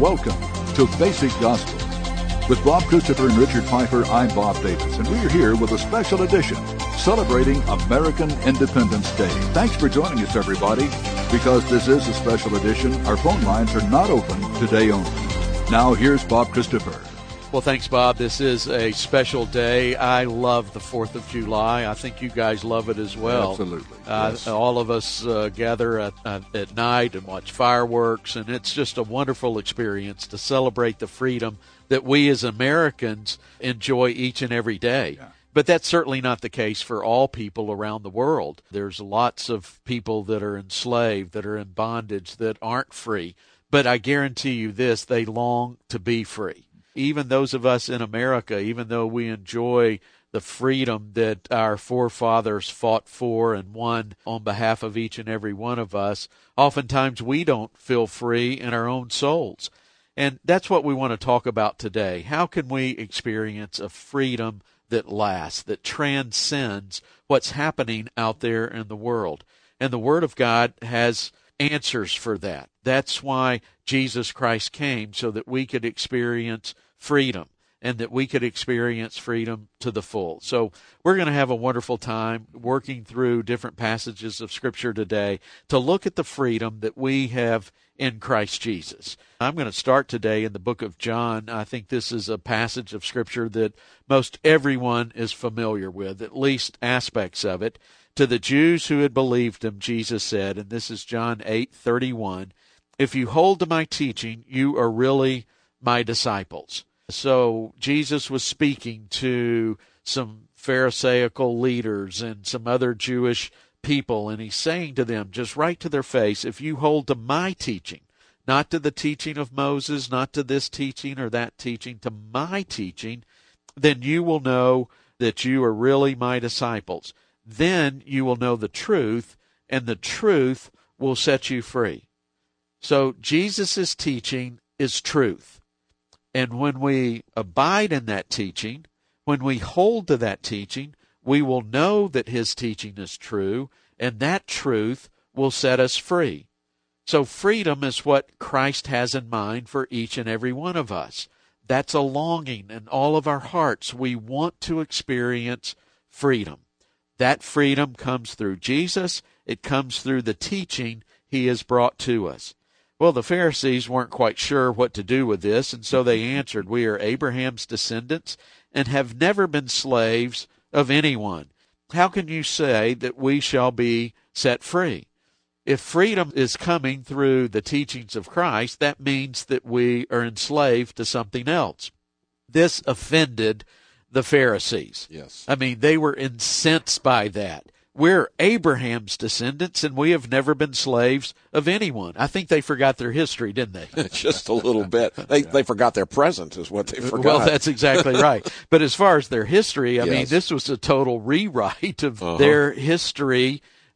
Welcome to Basic Gospel. With Bob Christopher and Richard Pfeiffer, I'm Bob Davis, and we're here with a special edition celebrating American Independence Day. Thanks for joining us, everybody. Because this is a special edition, our phone lines are not open today only. Now, here's Bob Christopher. Well, thanks, Bob. This is a special day. I love the 4th of July. I think you guys love it as well. Absolutely. Yes. All of us gather at night and watch fireworks, and it's just a wonderful experience to celebrate the freedom that we as Americans enjoy each and every day. Yeah. But that's certainly not the case for all people around the world. There's lots of people that are enslaved, that are in bondage, that aren't free. But I guarantee you this, they long to be free. Even those of us in America, even though we enjoy the freedom that our forefathers fought for and won on behalf of each and every one of us, oftentimes we don't feel free in our own souls. And that's what we want to talk about today. How can we experience a freedom that lasts, that transcends what's happening out there in the world? And the Word of God has answers for that. That's why Jesus Christ came, so that we could experience freedom and that we could experience freedom to the full. So we're going to have a wonderful time working through different passages of Scripture today to look at the freedom that we have in Christ Jesus. I'm going to start today in the book of John. I think this is a passage of Scripture that most everyone is familiar with, at least aspects of it. To the Jews who had believed him, Jesus said, and this is John 8:31, "If you hold to my teaching, you are really my disciples." So Jesus was speaking to some Pharisaical leaders and some other Jewish people, and he's saying to them, just right to their face, if you hold to my teaching, not to the teaching of Moses, not to this teaching or that teaching, to my teaching, then you will know that you are really my disciples. Then you will know the truth, and the truth will set you free. So Jesus' teaching is truth. And when we abide in that teaching, when we hold to that teaching, we will know that his teaching is true, and that truth will set us free. So freedom is what Christ has in mind for each and every one of us. That's a longing in all of our hearts. We want to experience freedom. That freedom comes through Jesus. It comes through the teaching he has brought to us. Well, the Pharisees weren't quite sure what to do with this, and so they answered, "We are Abraham's descendants and have never been slaves of anyone. How can you say that we shall be set free?" If freedom is coming through the teachings of Christ, that means that we are enslaved to something else. This offended the Pharisees. Yes. I mean, they were incensed by that. We're Abraham's descendants, and we have never been slaves of anyone. I think they forgot their history, didn't they? Just a little bit. They forgot their present is what they forgot. Well, that's exactly right. But as far as their history, I Yes. mean, this was a total rewrite of their history,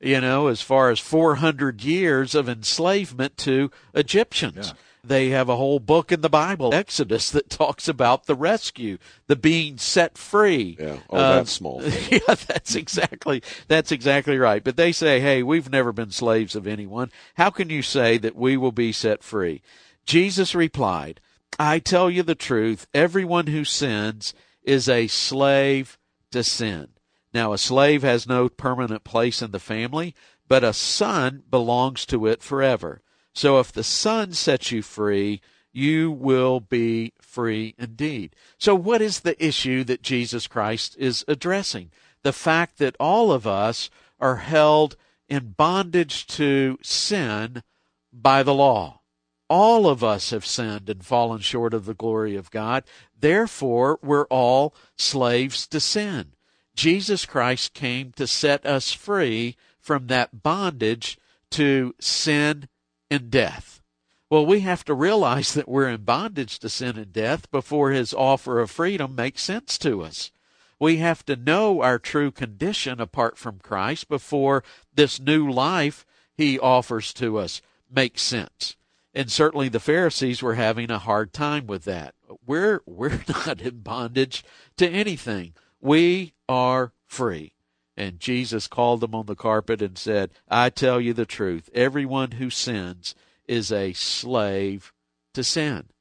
as far as 400 years of enslavement to Egyptians. Yeah. They have a whole book in the Bible, Exodus, that talks about the rescue, the being set free. Yeah. That's small. Yeah, that's exactly right. But they say, hey, we've never been slaves of anyone. How can you say that we will be set free? Jesus replied, I tell you the truth, everyone who sins is a slave to sin. Now, a slave has no permanent place in the family, but a son belongs to it forever. So if the Son sets you free, you will be free indeed. So what is the issue that Jesus Christ is addressing? The fact that all of us are held in bondage to sin by the law. All of us have sinned and fallen short of the glory of God. Therefore, we're all slaves to sin. Jesus Christ came to set us free from that bondage to sin and death. Well, we have to realize that we're in bondage to sin and death before his offer of freedom makes sense to us. We have to know our true condition apart from Christ before this new life he offers to us makes sense. And certainly the Pharisees were having a hard time with that. We're not in bondage to anything. We are free. And Jesus called them on the carpet and said, I tell you the truth, everyone who sins is a slave to sin.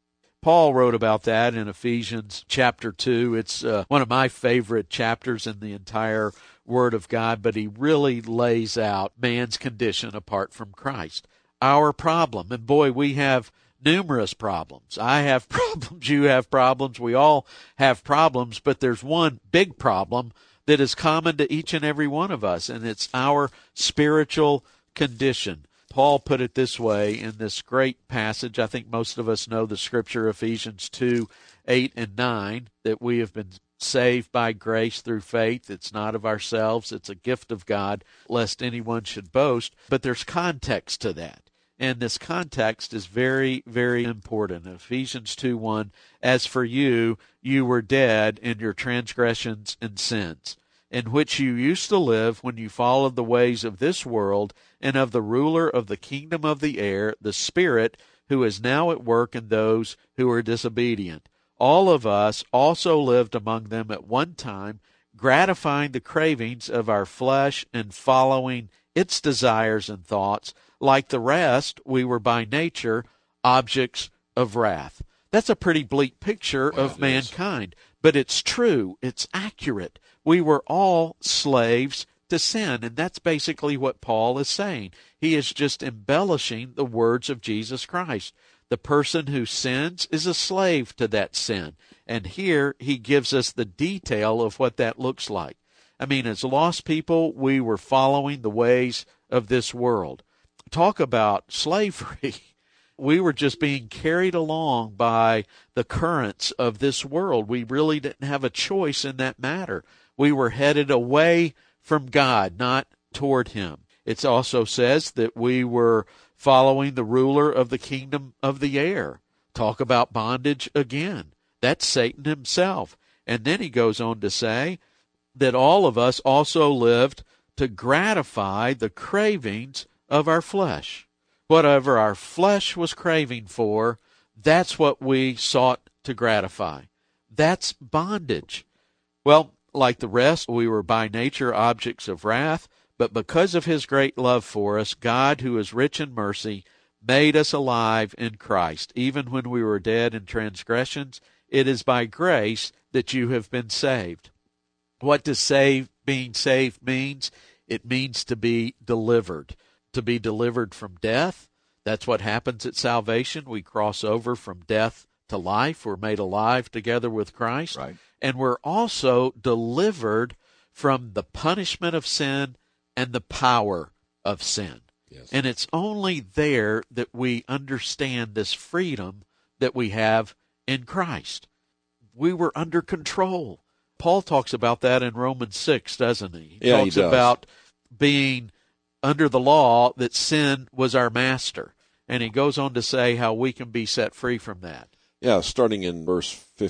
Paul wrote about that in Ephesians chapter 2. It's one of my favorite chapters in the entire Word of God, but he really lays out man's condition apart from Christ. Our problem, and boy, we have numerous problems. I have problems, you have problems, we all have problems, but there's one big problem that is common to each and every one of us, and it's our spiritual condition. Paul put it this way in this great passage. I think most of us know the scripture, Ephesians 2, 8 and 9, that we have been saved by grace through faith. It's not of ourselves. It's a gift of God, lest anyone should boast. But there's context to that. And this context is very, very important. Ephesians 2:1, as for you, you were dead in your transgressions and sins, in which you used to live when you followed the ways of this world and of the ruler of the kingdom of the air, the Spirit, who is now at work in those who are disobedient. All of us also lived among them at one time, gratifying the cravings of our flesh and following its desires and thoughts. Like the rest, we were by nature objects of wrath. That's a pretty bleak picture of mankind, but it's true. It's accurate. We were all slaves to sin, and that's basically what Paul is saying. He is just embellishing the words of Jesus Christ. The person who sins is a slave to that sin, and here he gives us the detail of what that looks like. I mean, as lost people, we were following the ways of this world. Talk about slavery. We were just being carried along by the currents of this world. We really didn't have a choice in that matter. We were headed away from God, not toward Him. It also says that we were following the ruler of the kingdom of the air. Talk about bondage again. That's Satan himself. And then he goes on to say that all of us also lived to gratify the cravings of our flesh. Whatever our flesh was craving for, that's what we sought to gratify. That's bondage. Well, like the rest, we were by nature objects of wrath, but because of His great love for us, God, who is rich in mercy, made us alive in Christ. Even when we were dead in transgressions, it is by grace that you have been saved. What does being saved means? It means to be delivered. To be delivered from death. That's what happens at salvation. We cross over from death to life. We're made alive together with Christ. Right. And we're also delivered from the punishment of sin and the power of sin. Yes. And it's only there that we understand this freedom that we have in Christ. We were under control. Paul talks about that in Romans 6, doesn't he? He talks does. about being under the law, that sin was our master. And he goes on to say how we can be set free from that. Yeah, starting in verse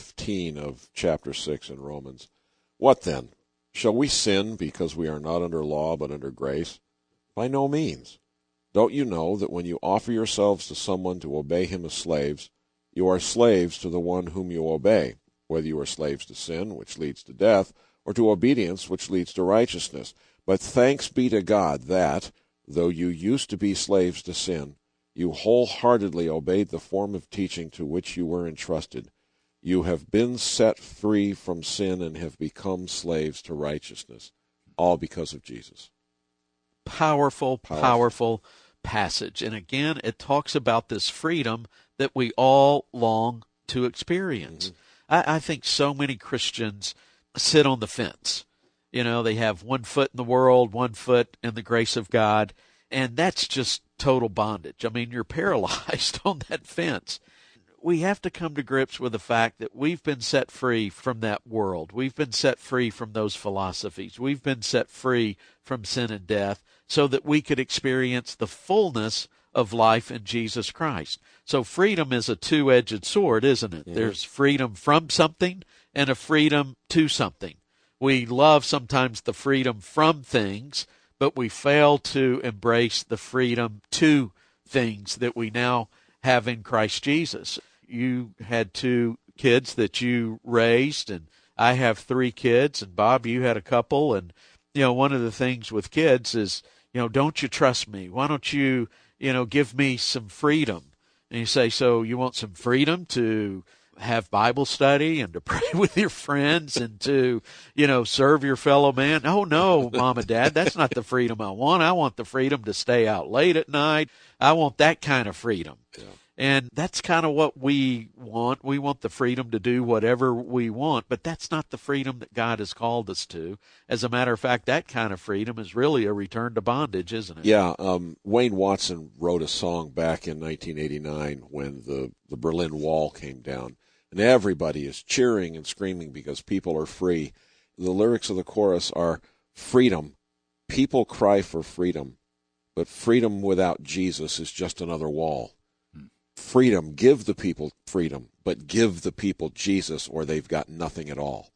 15 of chapter 6 in Romans. What then? Shall we sin because we are not under law but under grace? By no means. Don't you know that when you offer yourselves to someone to obey him as slaves, you are slaves to the one whom you obey, whether you are slaves to sin, which leads to death, or to obedience, which leads to righteousness. But thanks be to God that, though you used to be slaves to sin, you wholeheartedly obeyed the form of teaching to which you were entrusted. You have been set free from sin and have become slaves to righteousness, all because of Jesus. Powerful passage. And again, it talks about this freedom that we all long to experience. Mm-hmm. I think so many Christians sit on the fence. You know, they have one foot in the world, one foot in the grace of God, and that's just total bondage. I mean, you're paralyzed on that fence. We have to come to grips with the fact that we've been set free from that world. We've been set free from those philosophies. We've been set free from sin and death so that we could experience the fullness of life in Jesus Christ. So freedom is a two-edged sword, isn't it? Yeah. There's freedom from something and a freedom to something. We love sometimes the freedom from things, but we fail to embrace the freedom to things that we now have in Christ Jesus. You had 2 kids that you raised, and I have 3 kids, and Bob, you had a couple. And, you know, one of the things with kids is, you know, don't you trust me? Why don't you, give me some freedom? And you say, so you want some freedom to have Bible study and to pray with your friends and to, serve your fellow man? Oh, no, Mom and Dad, that's not the freedom I want. I want the freedom to stay out late at night. I want that kind of freedom. Yeah. And that's kind of what we want. We want the freedom to do whatever we want, but that's not the freedom that God has called us to. As a matter of fact, that kind of freedom is really a return to bondage, isn't it? Yeah. Wayne Watson wrote a song back in 1989 when the Berlin Wall came down, and everybody is cheering and screaming because people are free. The lyrics of the chorus are, freedom. People cry for freedom, but freedom without Jesus is just another wall. Freedom, give the people freedom, but give the people Jesus or they've got nothing at all.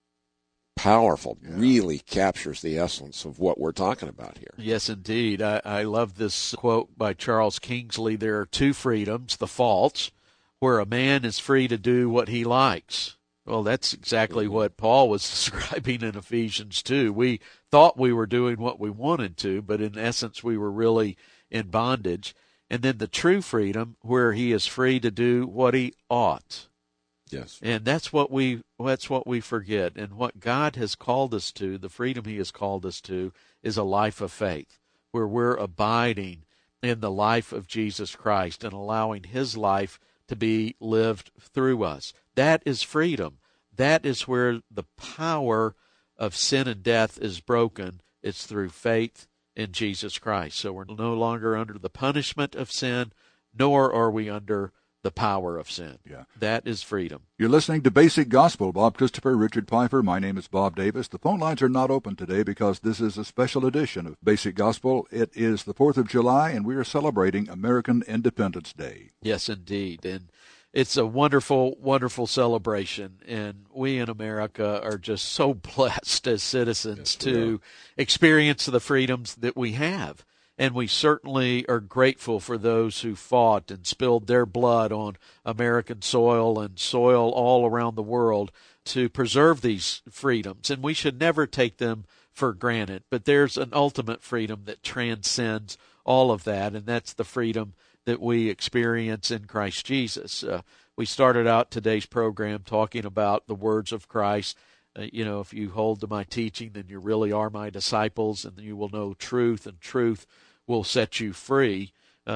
Powerful, really captures the essence of what we're talking about here. Yes, indeed. I love this quote by Charles Kingsley. There are two freedoms, the false, where a man is free to do what he likes. Well, that's exactly what Paul was describing in Ephesians 2. We thought we were doing what we wanted to, but in essence we were really in bondage. And then the true freedom, where he is free to do what he ought. Yes. And that's what we forget. And what God has called us to, the freedom he has called us to, is a life of faith, where we're abiding in the life of Jesus Christ and allowing his life to be lived through us. That is freedom. That is where the power of sin and death is broken. It's through faith in Jesus Christ. So we're no longer under the punishment of sin, nor are we under the power of sin. Yeah. That is freedom. You're listening to Basic Gospel. Bob Christopher, Richard Pfeiffer. My name is Bob Davis. The phone lines are not open today because this is a special edition of Basic Gospel. It is the 4th of July, and we are celebrating American Independence Day. Yes, indeed. And it's a wonderful, wonderful celebration, and we in America are just so blessed as citizens to experience the freedoms that we have. And we certainly are grateful for those who fought and spilled their blood on American soil and soil all around the world to preserve these freedoms. And we should never take them for granted. But there's an ultimate freedom that transcends all of that, and that's the freedom that we experience in Christ Jesus. We started out today's program talking about the words of Christ. If you hold to my teaching, then you really are my disciples, and you will know truth, and truth will set you free.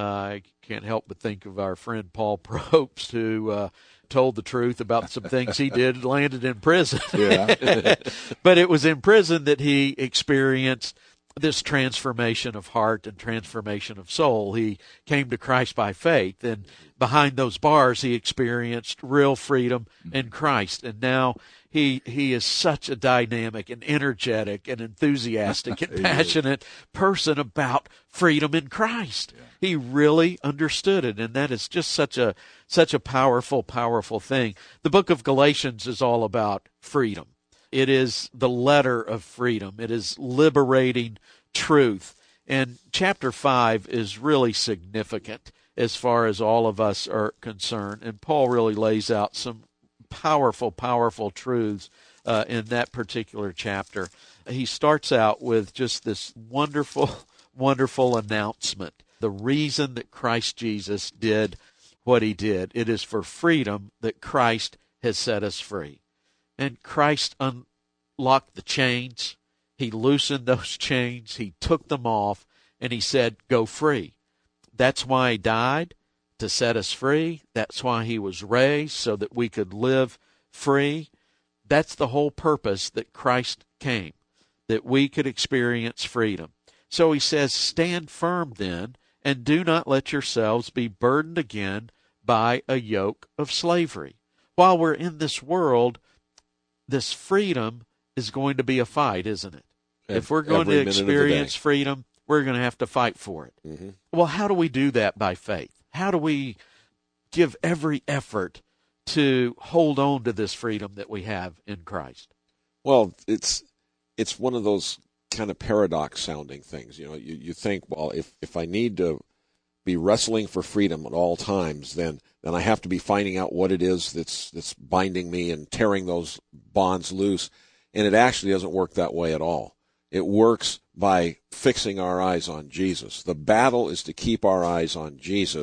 I can't help but think of our friend Paul Probst, who told the truth about some things he did, landed in prison. Yeah. But it was in prison that he experienced this transformation of heart and transformation of soul. He came to Christ by faith, and behind those bars he experienced real freedom in Christ. And now he is such a dynamic and energetic and enthusiastic and passionate person about freedom in Christ. Yeah. He really understood it, and that is just such a powerful, powerful thing. The book of Galatians is all about freedom. It is the letter of freedom. It is liberating truth. And chapter 5 is really significant as far as all of us are concerned. And Paul really lays out some powerful, powerful truths in that particular chapter. He starts out with just this wonderful, wonderful announcement. The reason that Christ Jesus did what he did, it is for freedom that Christ has set us free. And Christ unlocked the chains. He loosened those chains. He took them off, and he said, go free. That's why he died, to set us free. That's why he was raised, so that we could live free. That's the whole purpose that Christ came, that we could experience freedom. So he says, stand firm then, and do not let yourselves be burdened again by a yoke of slavery. While we're in this world, this freedom is going to be a fight, isn't it? If we're going to experience freedom, we're going to have to fight for it. Mm-hmm. Well, how do we do that? By faith. How do we give every effort to hold on to this freedom that we have in Christ? Well, it's one of those kind of paradox-sounding things. You think, well, if I need to be wrestling for freedom at all times, then I have to be finding out what it is that's binding me and tearing those bonds loose. And it actually doesn't work that way at all. It works by fixing our eyes on Jesus. The battle is to keep our eyes on Jesus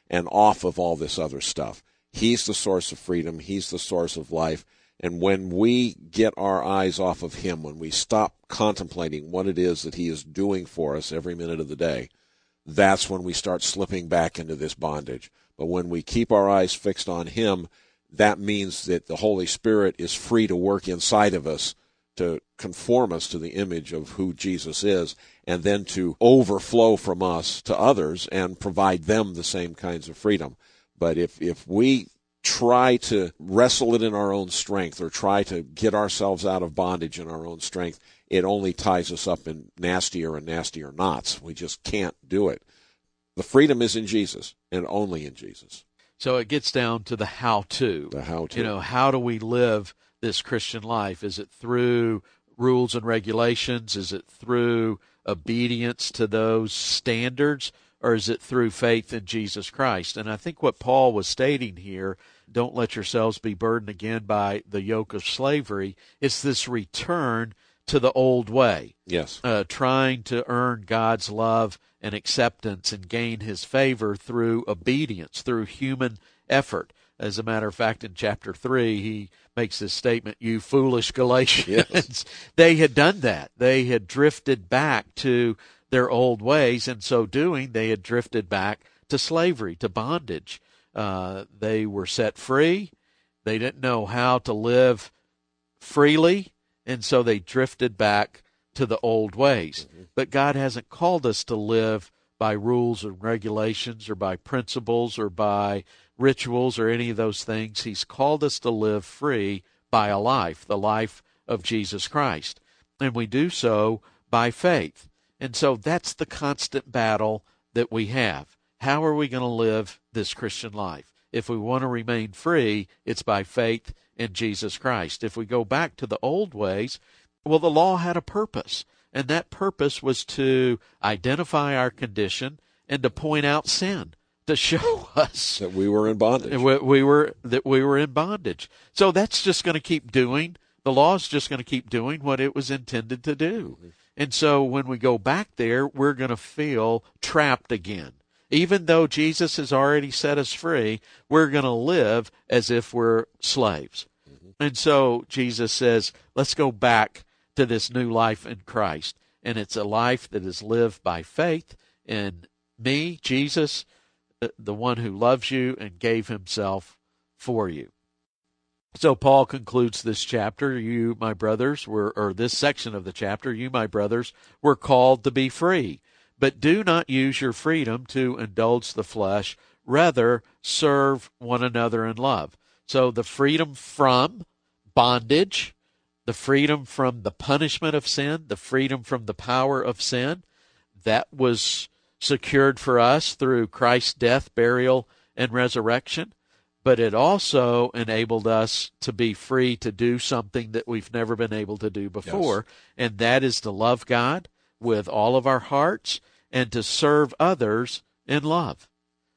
and off of all this other stuff. He's the source of freedom. He's the source of life. And when we get our eyes off of him, when we stop contemplating what it is that he is doing for us every minute of the day, that's when we start slipping back into this bondage. But when we keep our eyes fixed on him, that means that the Holy Spirit is free to work inside of us to conform us to the image of who Jesus is, and then to overflow from us to others and provide them the same kinds of freedom. But if we try to wrestle it in our own strength or try to get ourselves out of bondage in our own strength, it only ties us up in nastier and nastier knots. We just can't do it. The freedom is in Jesus and only in Jesus. So it gets down to the how-to. The how-to. You know, how do we live this Christian life? Is it through rules and regulations? Is it through obedience to those standards? Or is it through faith in Jesus Christ? And I think what Paul was stating here, don't let yourselves be burdened again by the yoke of slavery. It's this return to the old way. Yes. Trying to earn God's love and acceptance and gain his favor through obedience, through human effort. As a matter of fact, in chapter 3, he makes this statement, "You foolish Galatians." Yes. They had done that. They had drifted back to their old ways. In so doing, they had drifted back to slavery, to bondage. They were set free. They didn't know how to live freely, and so they drifted back to the old ways. Mm-hmm. But God hasn't called us to live by rules and regulations or by principles or by rituals or any of those things. He's called us to live free by a life, the life of Jesus Christ. And we do so by faith. And so that's the constant battle that we have. How are we going to live this Christian life? If we want to remain free, it's by faith in Jesus Christ. If we go back to the old ways, well, the law had a purpose, and that purpose was to identify our condition and to point out sin, to show us that we were in bondage. We were in bondage. So that's just going to keep doing. The law is just going to keep doing what it was intended to do. Mm-hmm. And so when we go back there, we're going to feel trapped again. Even though Jesus has already set us free, we're going to live as if we're slaves. Mm-hmm. And so Jesus says, let's go back to this new life in Christ. And it's a life that is lived by faith in me, Jesus, the one who loves you and gave himself for you. So Paul concludes this chapter, you, my brothers, or this section of the chapter, you, my brothers, were called to be free. But do not use your freedom to indulge the flesh. Rather, serve one another in love. So the freedom from bondage, the freedom from the punishment of sin, the freedom from the power of sin, that was secured for us through Christ's death, burial, and resurrection. But it also enabled us to be free to do something that we've never been able to do before, yes. And that is to love God with all of our hearts and to serve others in love.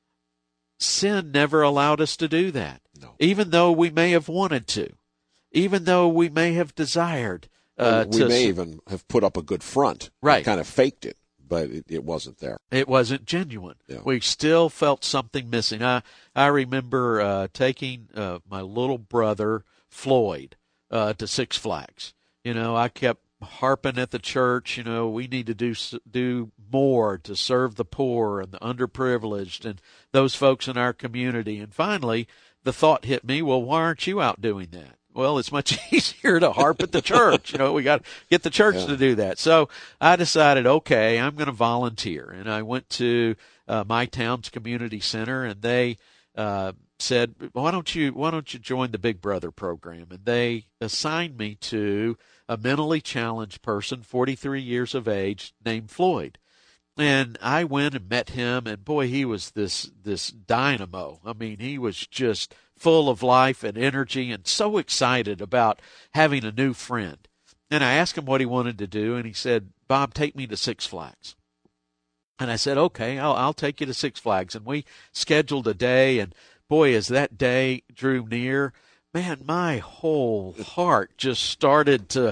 Sin never allowed us to do that, no. Even though we may have wanted to, even though we may have desired we may even have put up a good front, right? Kind of faked it. But it wasn't there. It wasn't genuine. Yeah. We still felt something missing. I remember taking my little brother, Floyd, to Six Flags. You know, I kept harping at the church, you know, we need to do more to serve the poor and the underprivileged and those folks in our community. And finally, the thought hit me, well, why aren't you out doing that? Well, it's much easier to harp at the church. You know, we got to get the church to do that. So I decided, okay, I'm going to volunteer. And I went to my town's community center, and they said, why don't you join the Big Brother program? And they assigned me to a mentally challenged person, 43 years of age, named Floyd. And I went and met him, and boy, he was this dynamo. I mean, he was just full of life and energy and so excited about having a new friend. And I asked him what he wanted to do, and he said, Bob, take me to Six Flags. And I said, okay, I'll take you to Six Flags. And we scheduled a day, and boy, as that day drew near, man, my whole heart just started to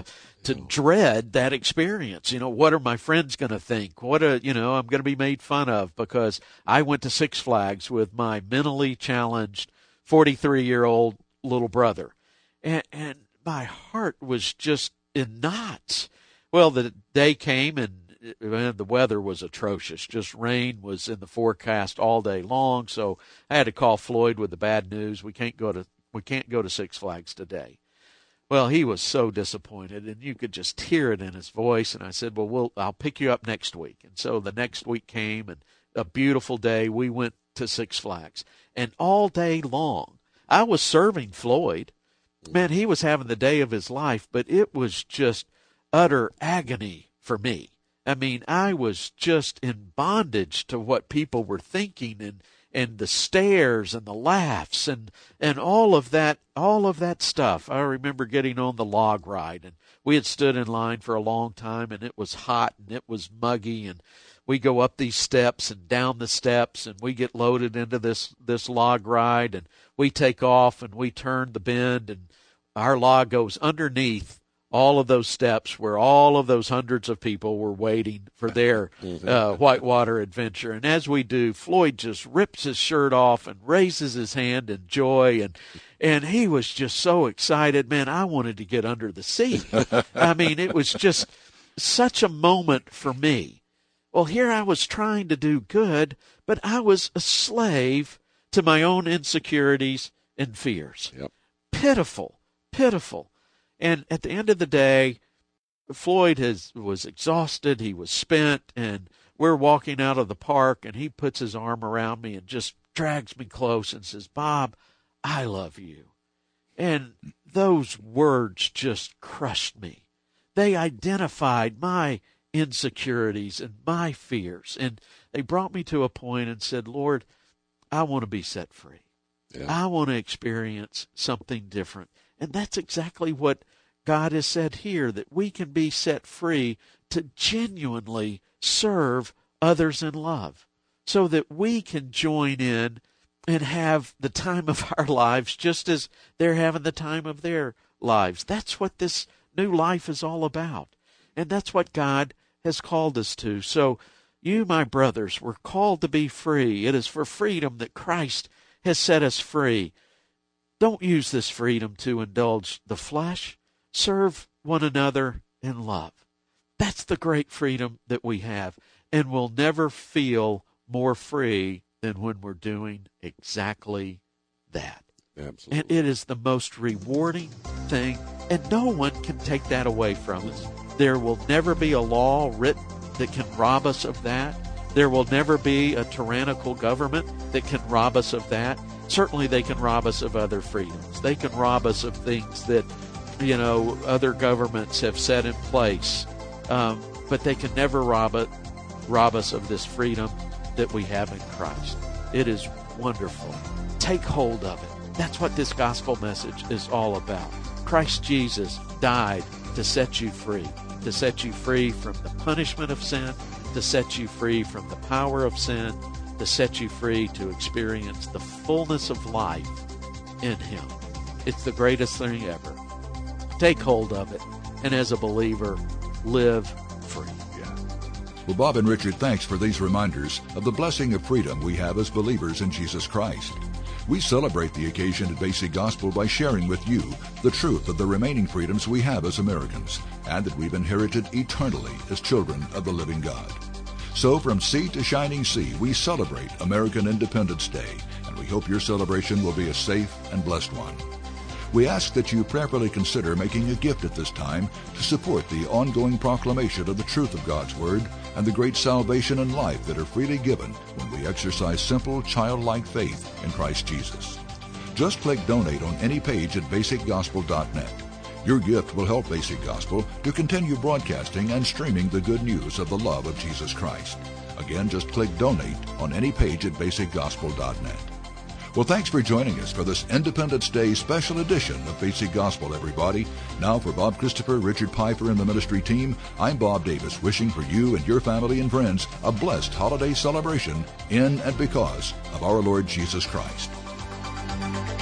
to dread that experience. What are my friends going to think? I'm going to be made fun of because I went to Six Flags with my mentally challenged 43-year-old little brother. And my heart was just in knots. Well, the day came and the weather was atrocious. Just rain was in the forecast all day long. So I had to call Floyd with the bad news. We can't go to Six Flags today. Well, he was so disappointed, and you could just hear it in his voice. And I said, well, I'll pick you up next week. And so the next week came, and a beautiful day. We went to Six Flags. And all day long, I was serving Floyd. Man, he was having the day of his life, but it was just utter agony for me. I mean, I was just in bondage to what people were thinking and the stares and the laughs and all of that stuff. I remember getting on the log ride, and we had stood in line for a long time, and it was hot and it was muggy, and we go up these steps and down the steps, and we get loaded into this log ride, and we take off and we turn the bend, and our log goes underneath all of those steps where all of those hundreds of people were waiting for their whitewater adventure. And as we do, Floyd just rips his shirt off and raises his hand in joy, and he was just so excited. Man, I wanted to get under the seat. I mean, it was just such a moment for me. Well, here I was trying to do good, but I was a slave to my own insecurities and fears. Yep. Pitiful. And at the end of the day, Floyd was exhausted. He was spent, and we're walking out of the park, and he puts his arm around me and just drags me close and says, "Bob, I love you." And those words just crushed me. They identified my insecurities and my fears, and they brought me to a point and said, "Lord, I want to be set free. Yeah. I want to experience something different." And that's exactly what God has said here, that we can be set free to genuinely serve others in love, so that we can join in and have the time of our lives just as they're having the time of their lives. That's what this new life is all about. And that's what God has called us to. So you, my brothers, were called to be free. It is for freedom that Christ has set us free. Don't use this freedom to indulge the flesh. Serve one another in love. That's the great freedom that we have, and we'll never feel more free than when we're doing exactly that. Absolutely. And it is the most rewarding thing, and no one can take that away from us. There will never be a law written that can rob us of that. There will never be a tyrannical government that can rob us of that. Certainly they can rob us of other freedoms. They can rob us of things that, other governments have set in place. But they can never rob us of this freedom that we have in Christ. It is wonderful. Take hold of it. That's what this gospel message is all about. Christ Jesus died to set you free from the punishment of sin, to set you free from the power of sin, to set you free to experience the fullness of life in Him. It's the greatest thing ever. Take hold of it, and as a believer, live free. Yeah. Well, Bob and Richard, thanks for these reminders of the blessing of freedom we have as believers in Jesus Christ. We celebrate the occasion at Basic Gospel by sharing with you the truth of the remaining freedoms we have as Americans, and that we've inherited eternally as children of the living God. So from sea to shining sea, we celebrate American Independence Day, and we hope your celebration will be a safe and blessed one. We ask that you prayerfully consider making a gift at this time to support the ongoing proclamation of the truth of God's Word and the great salvation and life that are freely given when we exercise simple, childlike faith in Christ Jesus. Just click Donate on any page at basicgospel.net. Your gift will help Basic Gospel to continue broadcasting and streaming the good news of the love of Jesus Christ. Again, just click Donate on any page at basicgospel.net. Well, thanks for joining us for this Independence Day special edition of Basic Gospel, everybody. Now for Bob Christopher, Richard Pfeiffer, and the ministry team, I'm Bob Davis, wishing for you and your family and friends a blessed holiday celebration in and because of our Lord Jesus Christ.